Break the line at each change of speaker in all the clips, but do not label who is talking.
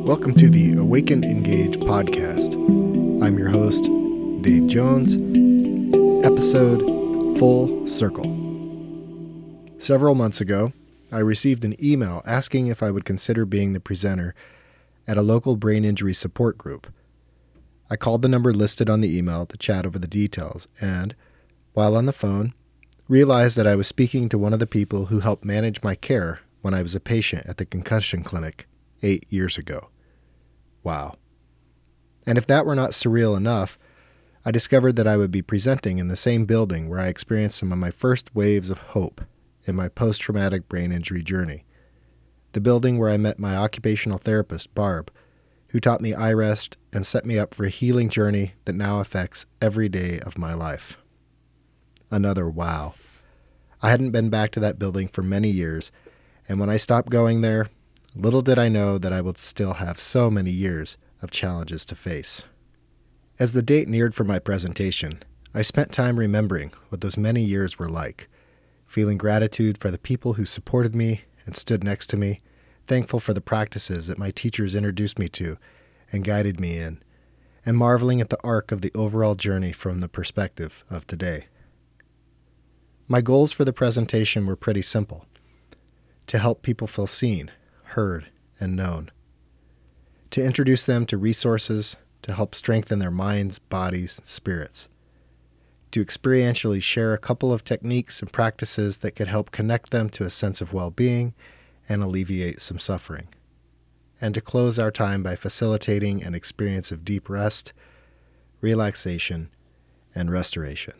Welcome to the Awaken Engage podcast. I'm your host, Dave Jones. Episode Full Circle. Several months ago, I received an email asking if I would consider being the presenter at a local brain injury support group. I called the number listed on the email to chat over the details and, while on the phone, realized that I was speaking to one of the people who helped manage my care when I was a patient at the concussion clinic 8 years ago. Wow. And if that were not surreal enough, I discovered that I would be presenting in the same building where I experienced some of my first waves of hope in my post-traumatic brain injury journey. The building where I met my occupational therapist, Barb, who taught me iRest and set me up for a healing journey that now affects every day of my life. Another wow. I hadn't been back to that building for many years, and when I stopped going there, little did I know that I would still have so many years of challenges to face. As the date neared for my presentation, I spent time remembering what those many years were like, feeling gratitude for the people who supported me and stood next to me, thankful for the practices that my teachers introduced me to and guided me in, and marveling at the arc of the overall journey from the perspective of today. My goals for the presentation were pretty simple: to help people feel seen, heard, and known, to introduce them to resources to help strengthen their minds, bodies, and spirits, to experientially share a couple of techniques and practices that could help connect them to a sense of well-being and alleviate some suffering, and to close our time by facilitating an experience of deep rest, relaxation, and restoration.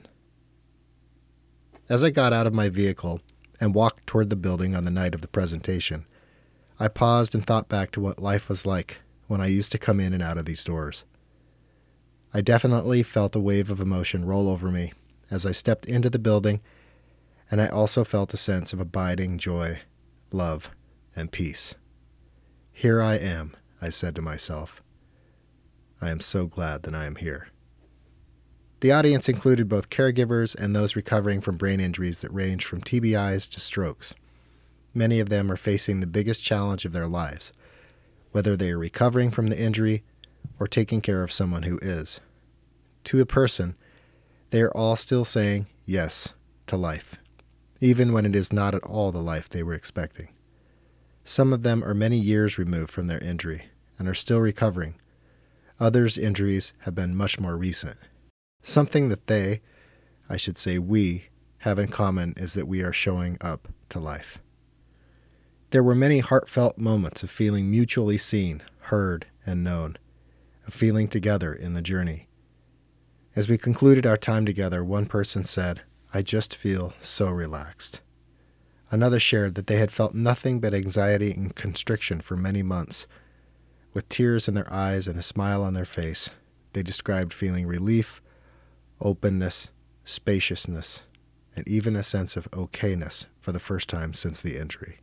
As I got out of my vehicle and walked toward the building on the night of the presentation, I paused and thought back to what life was like when I used to come in and out of these doors. I definitely felt a wave of emotion roll over me as I stepped into the building, and I also felt a sense of abiding joy, love, and peace. Here I am, I said to myself. I am so glad that I am here. The audience included both caregivers and those recovering from brain injuries that range from TBIs to strokes. Many of them are facing the biggest challenge of their lives, whether they are recovering from the injury or taking care of someone who is. To a person, they are all still saying yes to life, even when it is not at all the life they were expecting. Some of them are many years removed from their injury and are still recovering. Others' injuries have been much more recent. Something that we, have in common is that we are showing up to life. There were many heartfelt moments of feeling mutually seen, heard, and known, of feeling together in the journey. As we concluded our time together, one person said, "I just feel so relaxed." Another shared that they had felt nothing but anxiety and constriction for many months. With tears in their eyes and a smile on their face, they described feeling relief, openness, spaciousness, and even a sense of okayness for the first time since the injury.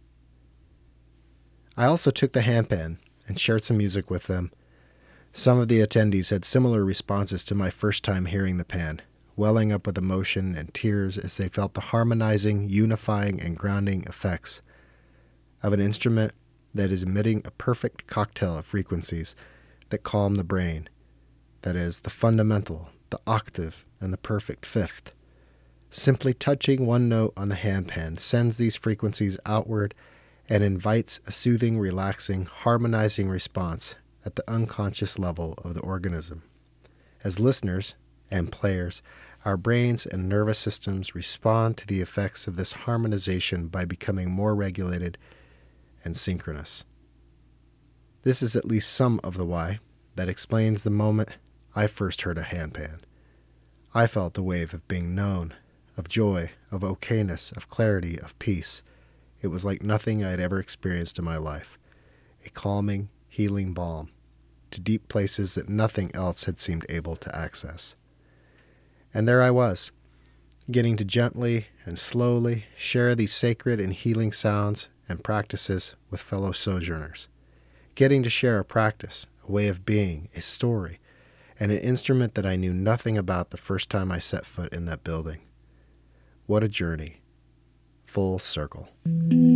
I also took the handpan and shared some music with them. Some of the attendees had similar responses to my first time hearing the pan, welling up with emotion and tears as they felt the harmonizing, unifying, and grounding effects of an instrument that is emitting a perfect cocktail of frequencies that calm the brain. That is, the fundamental, the octave, and the perfect fifth. Simply touching one note on the handpan sends these frequencies outward and invites a soothing, relaxing, harmonizing response at the unconscious level of the organism. As listeners and players, our brains and nervous systems respond to the effects of this harmonization by becoming more regulated and synchronous. This is at least some of the why that explains the moment I first heard a handpan. I felt a wave of being known, of joy, of okayness, of clarity, of peace. It was like nothing I had ever experienced in my life, a calming, healing balm to deep places that nothing else had seemed able to access. And there I was, getting to gently and slowly share these sacred and healing sounds and practices with fellow sojourners, getting to share a practice, a way of being, a story, and an instrument that I knew nothing about the first time I set foot in that building. What a journey. Full circle.